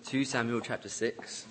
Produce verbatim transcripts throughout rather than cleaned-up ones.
Second Samuel chapter six.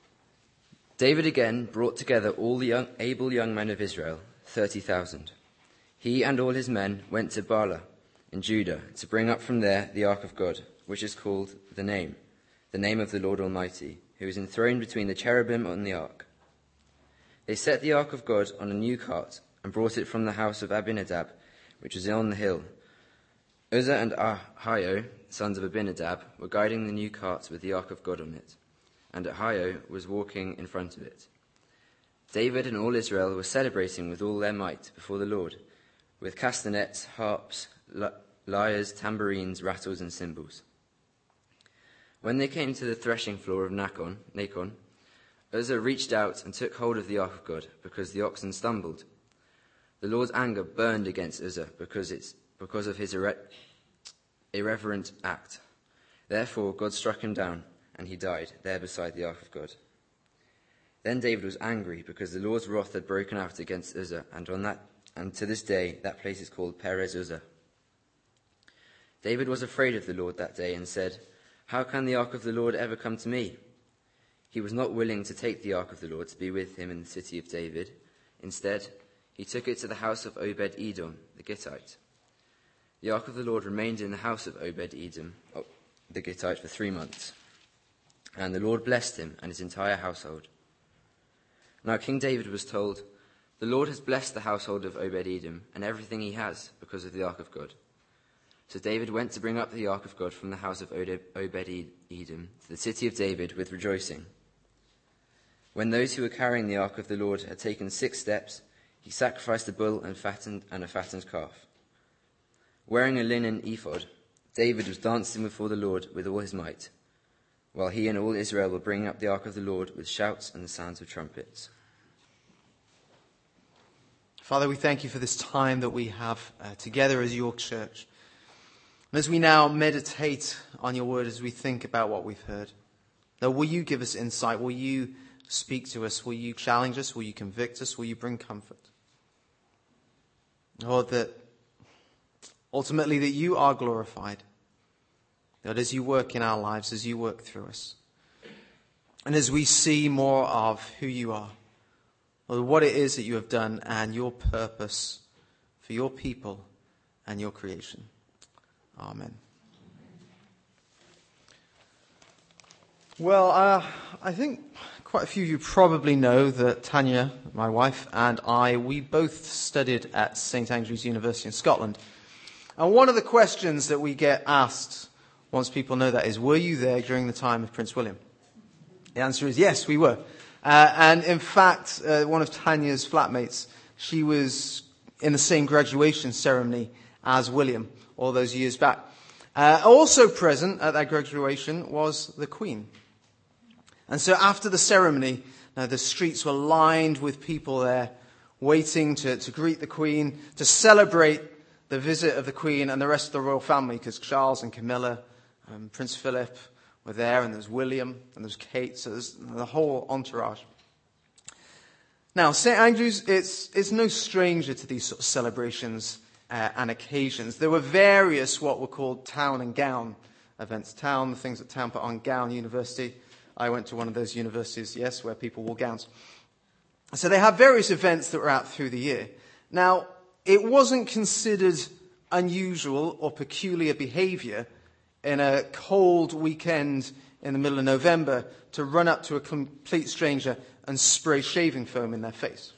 David again brought together all the young, able young men of Israel, thirty thousand. He and all his men went to Baalah in Judah to bring up from there the ark of God, which is called the Name, the name of the Lord Almighty, who is enthroned between the cherubim on the ark. They set the ark of God on a new cart and brought it from the house of Abinadab, which was on the hill. Uzzah and Ahio, sons of Abinadab, were guiding the new cart with the ark of God on it, and Ahio was walking in front of it. David and all Israel were celebrating with all their might before the Lord, with castanets, harps, lyres, tambourines, rattles, and cymbals. When they came to the threshing floor of Nachon, Nachon, Uzzah reached out and took hold of the ark of God, because the oxen stumbled. The Lord's anger burned against Uzzah because it's because of his irre- irreverent act. Therefore God struck him down, and he died there beside the ark of God. Then David was angry because the Lord's wrath had broken out against Uzzah, and on that and to this day that place is called Perez Uzzah. David was afraid of the Lord that day and said, "How can the ark of the Lord ever come to me?" He was not willing to take the ark of the Lord to be with him in the city of David. Instead, he took it to the house of Obed-Edom, the Gittite. The ark of the Lord remained in the house of Obed-Edom, the Gittite, for three months. And the Lord blessed him and his entire household. Now King David was told, "The Lord has blessed the household of Obed-Edom and everything he has because of the ark of God." So David went to bring up the ark of God from the house of Obed-Edom to the city of David with rejoicing. When those who were carrying the ark of the Lord had taken six steps, he sacrificed a bull and fattened and a fattened calf. Wearing a linen ephod, David was dancing before the Lord with all his might, while he and all Israel were bringing up the ark of the Lord with shouts and the sounds of trumpets. Father, we thank you for this time that we have uh, together as your church. And as we now meditate on your word, as we think about what we've heard, Lord, will you give us insight? Will you speak to us? Will you challenge us? Will you convict us? Will you bring comfort? Lord, that ultimately that you are glorified. That as you work in our lives, as you work through us, and as we see more of who you are, Lord, what it is that you have done and your purpose for your people and your creation. Amen. Well, uh, I think quite a few of you probably know that Tanya, my wife, and I, we both studied at St Andrews University in Scotland. And one of the questions that we get asked once people know that is, were you there during the time of Prince William? The answer is yes, we were. Uh, and in fact, uh, one of Tanya's flatmates, she was in the same graduation ceremony as William all those years back. Uh, also present at that graduation was the Queen. And so after the ceremony, uh, the streets were lined with people there waiting to, to greet the Queen, to celebrate the visit of the Queen and the rest of the royal family, because Charles and Camilla and Prince Philip were there, and there's William, and there's Kate, so there's the whole entourage. Now, St Andrews, it's, it's no stranger to these sort of celebrations uh, and occasions. There were various what were called town and gown events. Town, the things that town put on. Gown University. I went to one of those universities, yes, where people wore gowns. So they have various events that were out through the year. Now, it wasn't considered unusual or peculiar behaviour in a cold weekend in the middle of November to run up to a complete stranger and spray shaving foam in their face.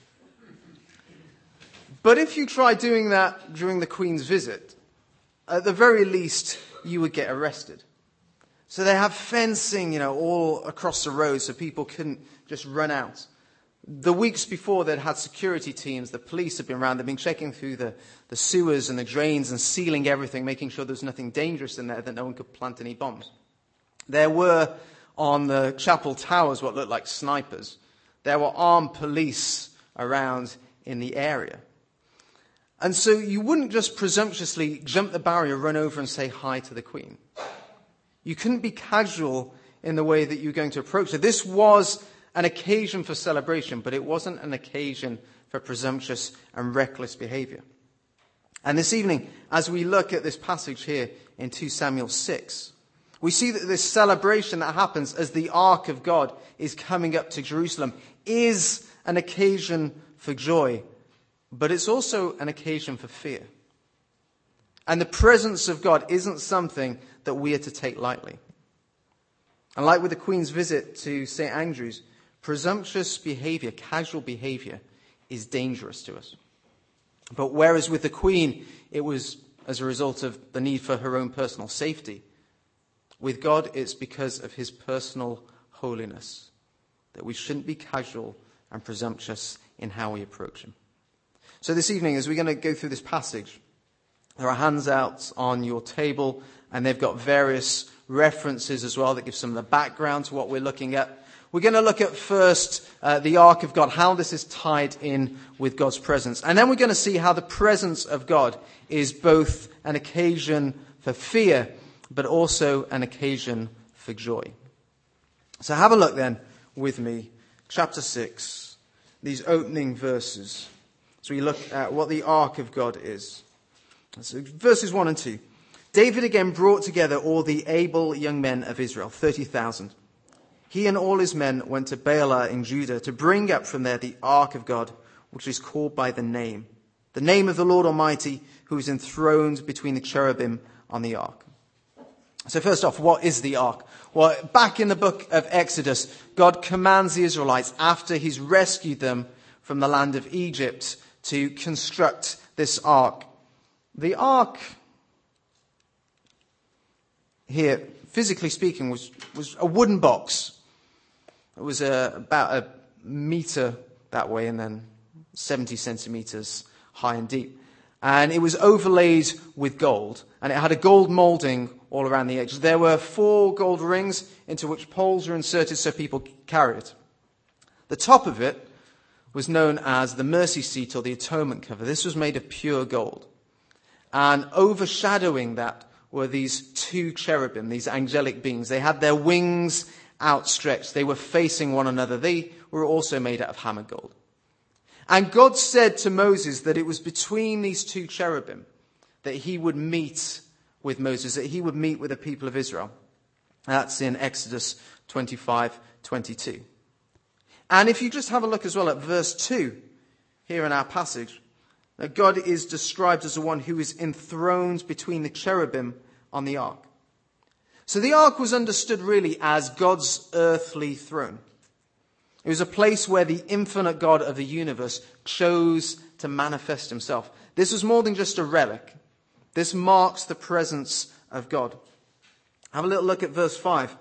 But if you try doing that during the Queen's visit, at the very least, you would get arrested. So they have fencing, you know, all across the road so people couldn't just run out. The weeks before, they'd had security teams. The police had been around. They'd been checking through the, the sewers and the drains and sealing everything, making sure there was nothing dangerous in there, that no one could plant any bombs. There were, on the chapel towers, what looked like snipers. There were armed police around in the area. And so you wouldn't just presumptuously jump the barrier, run over and say hi to the Queen. You couldn't be casual in the way that you were going to approach her. This was an occasion for celebration, but it wasn't an occasion for presumptuous and reckless behavior. And this evening, as we look at this passage here in Second Samuel six, We see that this celebration that happens as the ark of God is coming up to Jerusalem is an occasion for joy, but it's also an occasion for fear. And the presence of God isn't something that we are to take lightly. And like with the Queen's visit to Saint Andrews, presumptuous behavior, casual behavior, is dangerous to us. But whereas with the Queen, it was as a result of the need for her own personal safety, with God, it's because of his personal holiness that we shouldn't be casual and presumptuous in how we approach him. So this evening, as we're going to go through this passage, there are handouts on your table, and they've got various references as well that give some of the background to what we're looking at. We're going to look at first uh, the Ark of God, how this is tied in with God's presence. And then we're going to see how the presence of God is both an occasion for fear, but also an occasion for joy. So have a look then with me, chapter six, these opening verses. So we look at what the Ark of God is. So verses one and two. David again brought together all the able young men of Israel, thirty thousand. He and all his men went to Baalah in Judah to bring up from there the ark of God, which is called by the name, the name of the Lord Almighty, who is enthroned between the cherubim on the ark. So first off, what is the ark? Well, back in the book of Exodus, God commands the Israelites, after he's rescued them from the land of Egypt, to construct this ark. The ark here, physically speaking, was, was a wooden box. It was a, about a meter that way and then seventy centimeters high and deep. And it was overlaid with gold. And it had a gold molding all around the edges. There were four gold rings into which poles were inserted so people could carry it. The top of it was known as the mercy seat or the atonement cover. This was made of pure gold. And overshadowing that were these two cherubim, these angelic beings. They had their wings outstretched. They were facing one another. They were also made out of hammered gold. And God said to Moses that it was between these two cherubim that he would meet with Moses, that he would meet with the people of Israel. That's in Exodus twenty-five twenty-two. And if you just have a look as well at verse two here in our passage, that God is described as the one who is enthroned between the cherubim on the ark. So the ark was understood really as God's earthly throne. It was a place where the infinite God of the universe chose to manifest himself. This was more than just a relic. This marks the presence of God. Have a little look at verse five.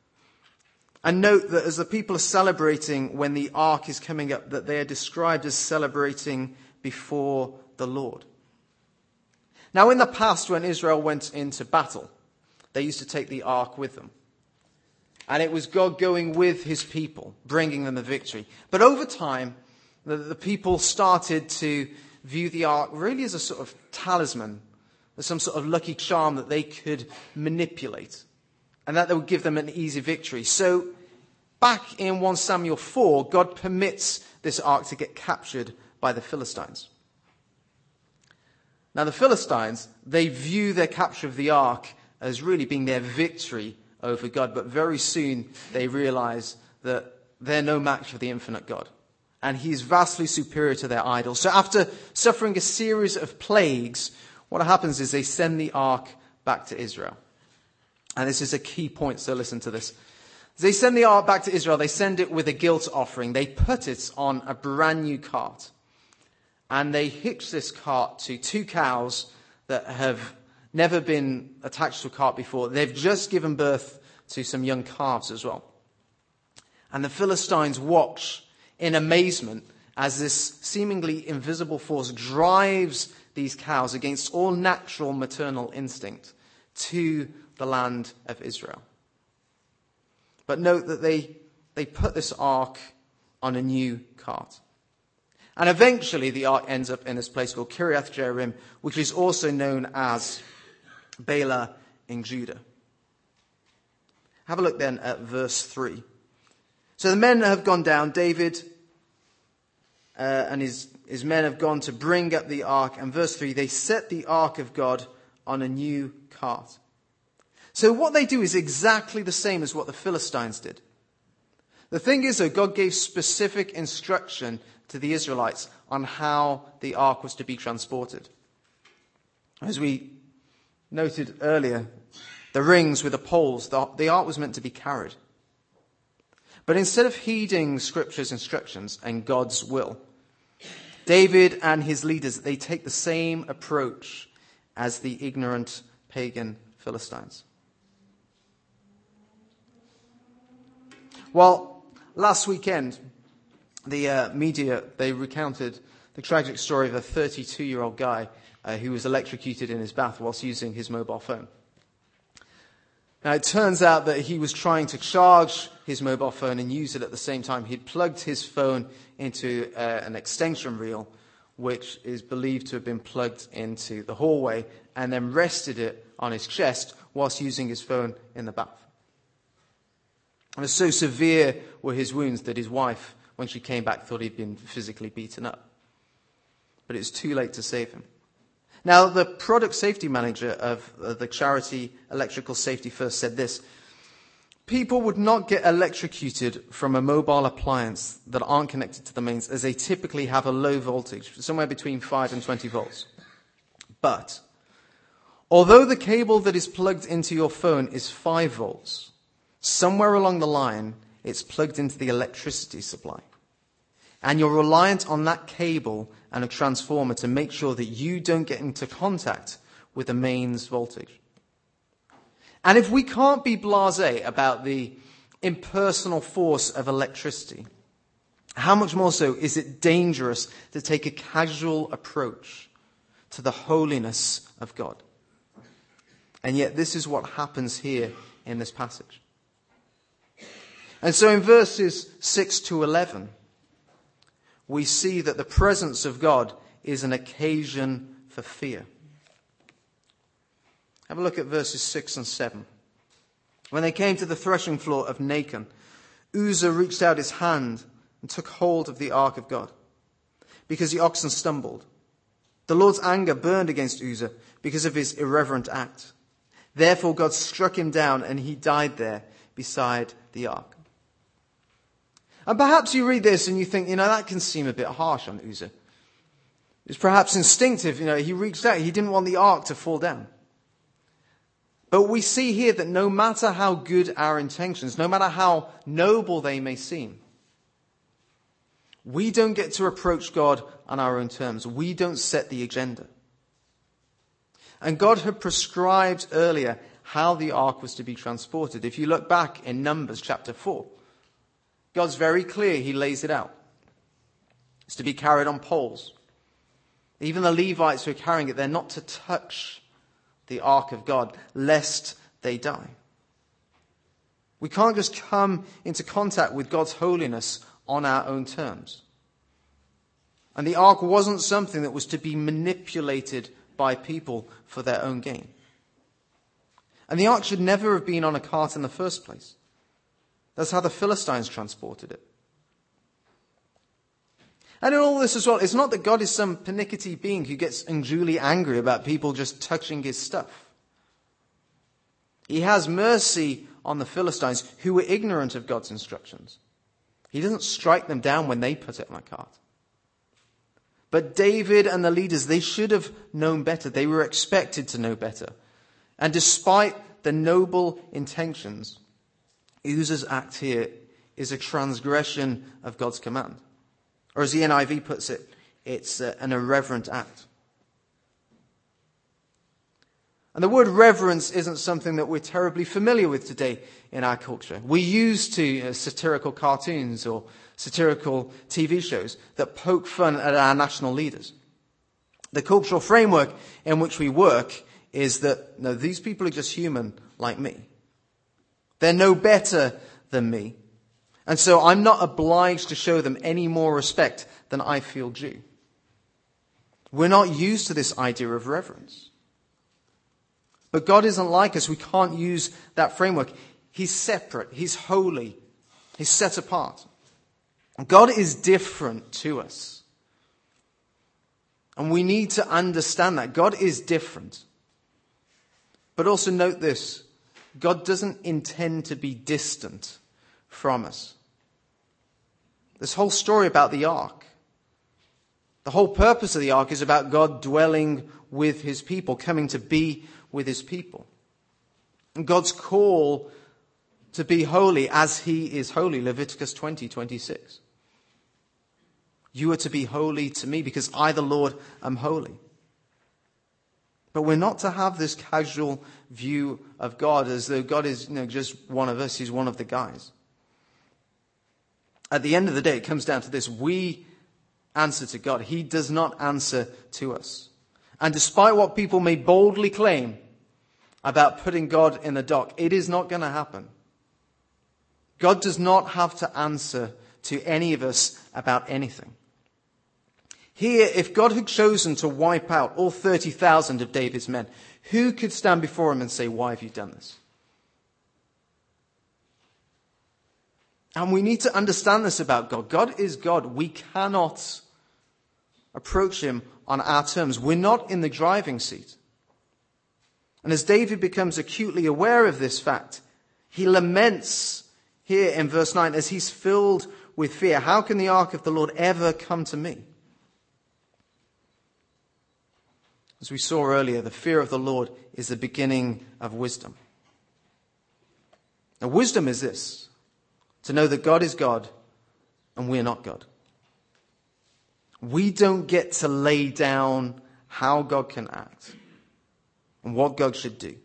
And note that as the people are celebrating when the ark is coming up, that they are described as celebrating before the Lord. Now, in the past, when Israel went into battle, they used to take the ark with them. And it was God going with his people, bringing them the victory. But over time, the, the people started to view the ark really as a sort of talisman, as some sort of lucky charm that they could manipulate, and that they would give them an easy victory. So back in First Samuel four, God permits this ark to get captured by the Philistines. Now the Philistines, they view their capture of the ark as really being their victory over God, but very soon they realize that they're no match for the infinite God, and he's vastly superior to their idols. So after suffering a series of plagues, what happens is they send the ark back to Israel. And this is a key point, so listen to this. As they send the ark back to Israel, they send it with a guilt offering. They put it on a brand new cart. And they hitch this cart to two cows that have never been attached to a cart before. They've just given birth to some young calves as well. And the Philistines watch in amazement as this seemingly invisible force drives these cows against all natural maternal instinct to the land of Israel. But note that they, they put this ark on a new cart. And eventually the ark ends up in this place called Kiriath Jearim, which is also known as Baalah in Judah. Have a look then at verse three. So the men have gone down, David uh, and his, his men have gone to bring up the ark. And verse three, they set the ark of God on a new cart. So what they do is exactly the same as what the Philistines did. The thing is, though, God gave specific instruction to the Israelites on how the ark was to be transported. As we noted earlier, the rings with the poles, the, the ark was meant to be carried. But instead of heeding Scripture's instructions and God's will, David and his leaders, they take the same approach as the ignorant pagan Philistines. Well, last weekend, the uh, media, they recounted the tragic story of a thirty-two-year-old guy uh, who was electrocuted in his bath whilst using his mobile phone. Now, it turns out that he was trying to charge his mobile phone and use it at the same time. He'd plugged his phone into uh, an extension reel, which is believed to have been plugged into the hallway, and then rested it on his chest whilst using his phone in the bath. And so severe were his wounds that his wife, when she came back, thought he'd been physically beaten up. But it's too late to save him. Now, the product safety manager of the charity Electrical Safety First said this: people would not get electrocuted from a mobile appliance that aren't connected to the mains, as they typically have a low voltage, somewhere between five and twenty volts. But although the cable that is plugged into your phone is five volts, somewhere along the line, it's plugged into the electricity supply. And you're reliant on that cable and a transformer to make sure that you don't get into contact with the mains voltage. And if we can't be blasé about the impersonal force of electricity, how much more so is it dangerous to take a casual approach to the holiness of God? And yet this is what happens here in this passage. And so in verses six to eleven, we see that the presence of God is an occasion for fear. Have a look at verses six and seven. When they came to the threshing floor of Nacon, Uzzah reached out his hand and took hold of the ark of God, because the oxen stumbled. The Lord's anger burned against Uzzah because of his irreverent act. Therefore God struck him down, and he died there beside the ark. And perhaps you read this and you think, you know, that can seem a bit harsh on Uzzah. It's perhaps instinctive, you know, he reached out, he didn't want the ark to fall down. But we see here that no matter how good our intentions, no matter how noble they may seem, we don't get to approach God on our own terms. We don't set the agenda. And God had prescribed earlier how the ark was to be transported. If you look back in Numbers chapter four, God's very clear, he lays it out. It's to be carried on poles. Even the Levites who are carrying it, they're not to touch the ark of God, lest they die. We can't just come into contact with God's holiness on our own terms. And the ark wasn't something that was to be manipulated by people for their own gain. And the ark should never have been on a cart in the first place. That's how the Philistines transported it. And in all this as well, it's not that God is some pernickety being who gets unduly angry about people just touching his stuff. He has mercy on the Philistines who were ignorant of God's instructions. He doesn't strike them down when they put it on a cart. But David and the leaders, they should have known better. They were expected to know better. And despite the noble intentions, Uzzah's act here is a transgression of God's command. Or as the N I V puts it, it's an irreverent act. And the word reverence isn't something that we're terribly familiar with today in our culture. We're used to uh, satirical cartoons or satirical T V shows that poke fun at our national leaders. The cultural framework in which we work is that, no, these people are just human like me. They're no better than me. And so I'm not obliged to show them any more respect than I feel due. We're not used to this idea of reverence. But God isn't like us. We can't use that framework. He's separate. He's holy. He's set apart. God is different to us. And we need to understand that. God is different. But also note this. God doesn't intend to be distant from us. This whole story about the ark, the whole purpose of the ark is about God dwelling with his people, coming to be with his people. And God's call to be holy as he is holy, Leviticus twenty, twenty-six. You are to be holy to me because I, the Lord, am holy. But we're not to have this casual view of God as though God is, you know, just one of us. He's one of the guys. At the end of the day, it comes down to this. We answer to God. He does not answer to us. And despite what people may boldly claim about putting God in the dock, it is not going to happen. God does not have to answer to any of us about anything. Here, if God had chosen to wipe out all thirty thousand of David's men, who could stand before him and say, why have you done this? And we need to understand this about God. God is God. We cannot approach him on our terms. We're not in the driving seat. And as David becomes acutely aware of this fact, he laments here in verse nine as he's filled with fear. How can the ark of the Lord ever come to me? As we saw earlier, the fear of the Lord is the beginning of wisdom. Now, wisdom is this: to know that God is God and we're not God. We don't get to lay down how God can act and what God should do.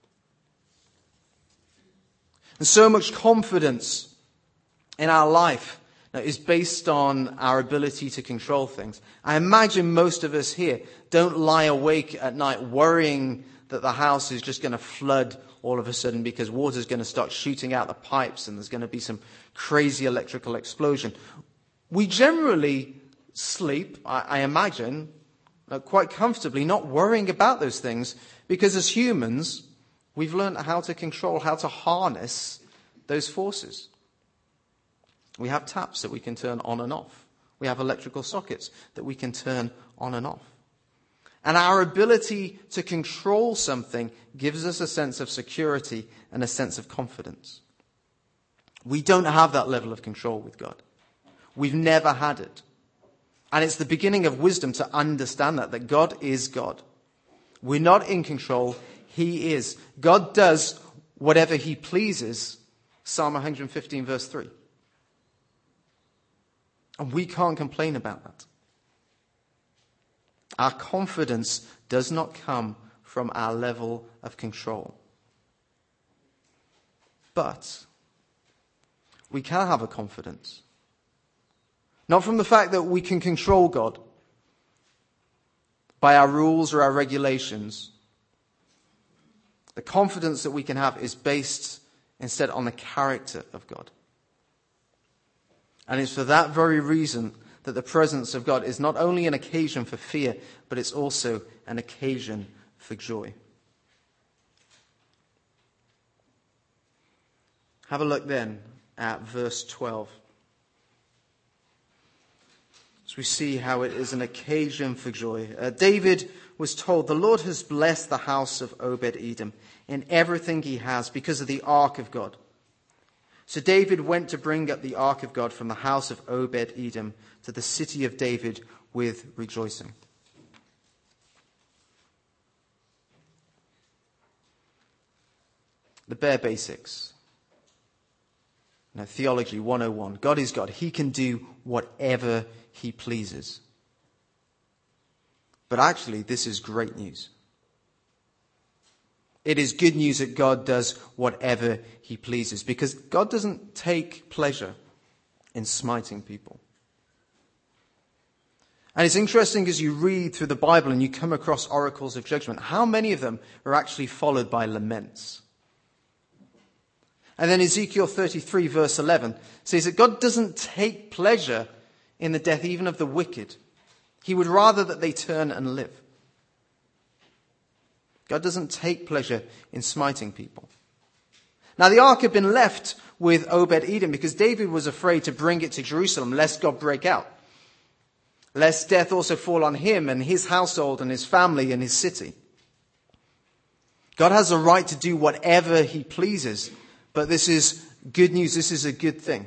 And so much confidence in our life is based on our ability to control things. I imagine most of us here don't lie awake at night worrying that the house is just going to flood all of a sudden because water's going to start shooting out the pipes and there's going to be some crazy electrical explosion. We generally sleep, I, I imagine, quite comfortably, not worrying about those things, because as humans, we've learned how to control, how to harness those forces. We have taps that we can turn on and off. We have electrical sockets that we can turn on and off. And our ability to control something gives us a sense of security and a sense of confidence. We don't have that level of control with God. We've never had it. And it's the beginning of wisdom to understand that, that God is God. We're not in control. He is. God does whatever he pleases. Psalm one fifteen verse three. And we can't complain about that. Our confidence does not come from our level of control. But we can have a confidence. Not from the fact that we can control God by our rules or our regulations. The confidence that we can have is based instead on the character of God. And it's for that very reason that the presence of God is not only an occasion for fear, but it's also an occasion for joy. Have a look then at verse twelve. As we see how it is an occasion for joy. Uh, David was told, the Lord has blessed the house of Obed-Edom in everything he has because of the ark of God. So David went to bring up the ark of God from the house of Obed-Edom to the city of David with rejoicing. The bare basics. Now, Theology one oh one. God is God. He can do whatever he pleases. But actually, this is great news. It is good news that God does whatever he pleases, because God doesn't take pleasure in smiting people. And it's interesting as you read through the Bible and you come across oracles of judgment, how many of them are actually followed by laments. And then Ezekiel thirty-three verse eleven says that God doesn't take pleasure in the death even of the wicked. He would rather that they turn and live. God doesn't take pleasure in smiting people. Now the ark had been left with Obed-Edom because David was afraid to bring it to Jerusalem lest God break out. Lest death also fall on him and his household and his family and his city. God has a right to do whatever he pleases, but this is good news. This is a good thing.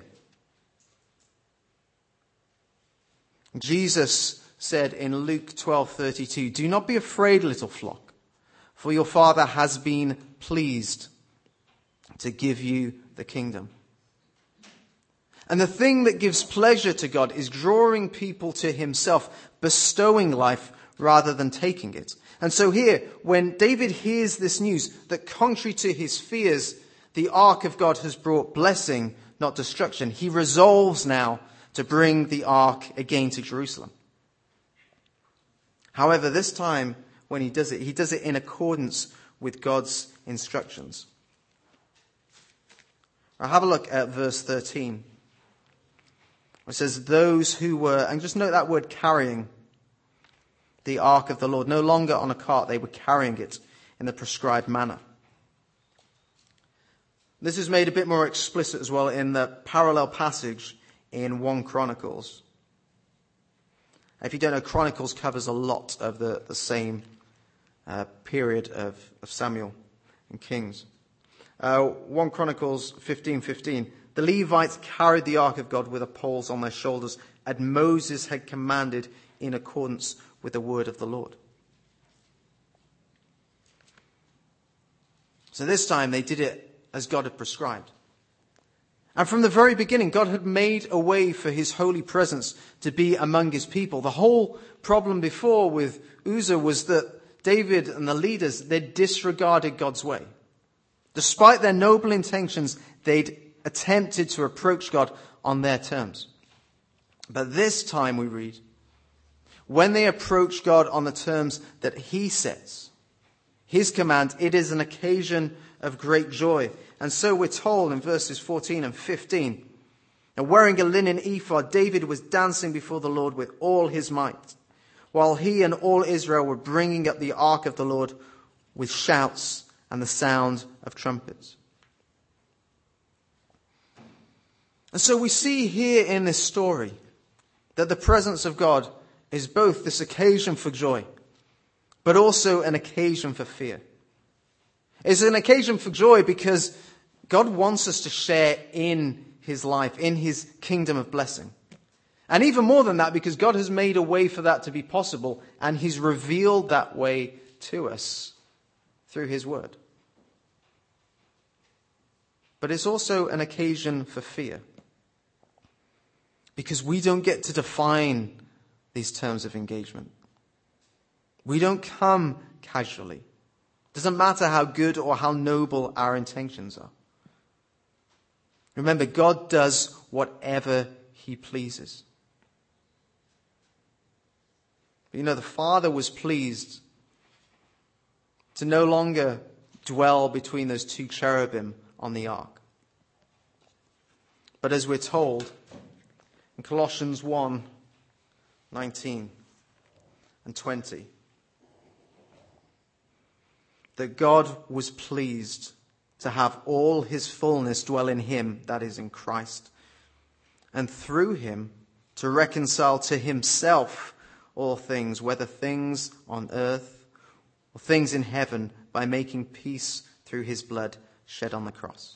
Jesus said in Luke twelve thirty-two, "Do not be afraid, little flock, for your Father has been pleased to give you the kingdom." And the thing that gives pleasure to God is drawing people to himself, bestowing life rather than taking it. And so here, when David hears this news, that contrary to his fears, the ark of God has brought blessing, not destruction, he resolves now to bring the ark again to Jerusalem. However, this time when he does it, he does it in accordance with God's instructions. Now have a look at verse thirteen. It says, those who were, and just note that word carrying, the ark of the Lord, no longer on a cart, they were carrying it in the prescribed manner. This is made a bit more explicit as well in the parallel passage in First Chronicles. If you don't know, Chronicles covers a lot of the, the same uh, period of, of Samuel and Kings. Uh, First Chronicles fifteen fifteen. The Levites carried the ark of God with the poles on their shoulders, as Moses had commanded in accordance with the word of the Lord. So this time they did it as God had prescribed. And from the very beginning, God had made a way for his holy presence to be among his people. The whole problem before with Uzzah was that David and the leaders, they disregarded God's way. Despite their noble intentions, they'd attempted to approach God on their terms. But this time we read, when they approach God on the terms that he sets, his command, it is an occasion of great joy. And so we're told in verses fourteen and fifteen, and wearing a linen ephod, David was dancing before the Lord with all his might, while he and all Israel were bringing up the ark of the Lord with shouts and the sound of trumpets. And so we see here in this story that the presence of God is both this occasion for joy, but also an occasion for fear. It's an occasion for joy because God wants us to share in his life, in his kingdom of blessing. And even more than that, because God has made a way for that to be possible, and he's revealed that way to us through his word. But it's also an occasion for fear, because we don't get to define these terms of engagement. We don't come casually. It doesn't matter how good or how noble our intentions are. Remember, God does whatever he pleases. But you know, the Father was pleased to no longer dwell between those two cherubim on the ark. But as we're told in Colossians one, nineteen and twenty, that God was pleased to have all his fullness dwell in him, that is in Christ, and through him to reconcile to himself all things, whether things on earth or things in heaven, by making peace through his blood shed on the cross.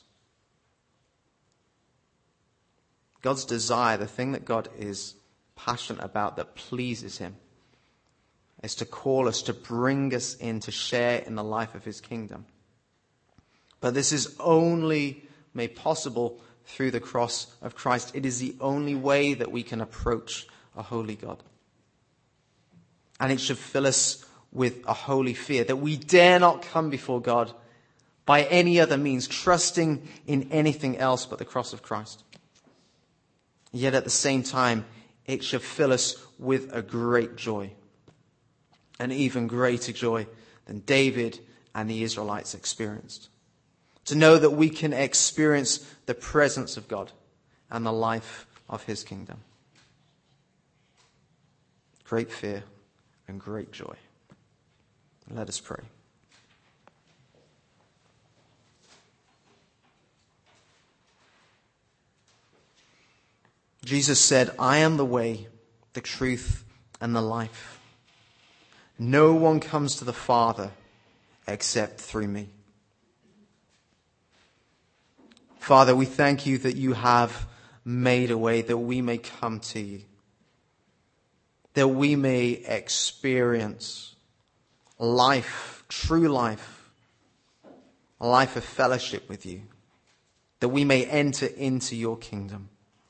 God's desire, the thing that God is passionate about, that pleases him, is to call us, to bring us in, to share in the life of his kingdom. But this is only made possible through the cross of Christ. It is the only way that we can approach a holy God. And it should fill us with a holy fear, that we dare not come before God by any other means, trusting in anything else but the cross of Christ. Yet at the same time, it should fill us with a great joy, an even greater joy than David and the Israelites experienced. To know that we can experience the presence of God and the life of his kingdom. Great fear and great joy. Let us pray. Jesus said, I am the way, the truth, and the life. No one comes to the Father except through me. Father, we thank you that you have made a way that we may come to you, that we may experience life, true life, a life of fellowship with you, that we may enter into your kingdom.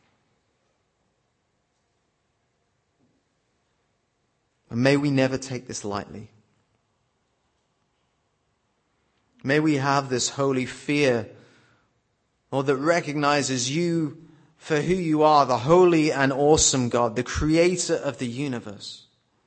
And may we never take this lightly. May we have this holy fear, Lord, that recognizes you for who you are, the holy and awesome God, the creator of the universe.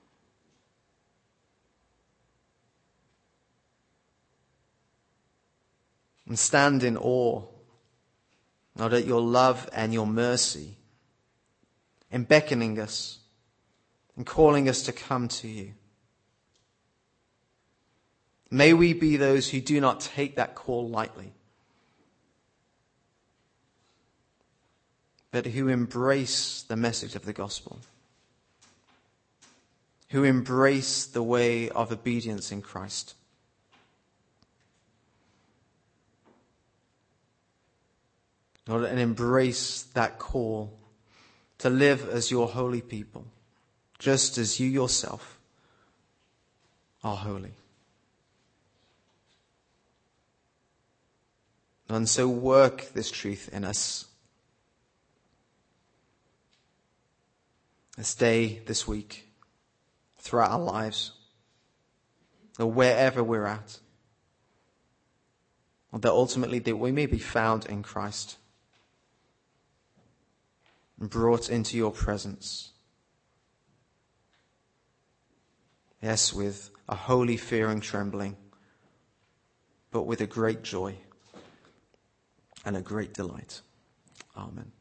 And stand in awe, Lord, at your love and your mercy, in beckoning us and calling us to come to you. May we be those who do not take that call lightly, but who embrace the message of the gospel, who embrace the way of obedience in Christ. Lord, and embrace that call to live as your holy people, just as you yourself are holy. And so work this truth in us. This day, this week, throughout our lives, or wherever we're at, or that ultimately that we may be found in Christ and brought into your presence. Yes, with a holy fear and trembling, but with a great joy and a great delight. Amen.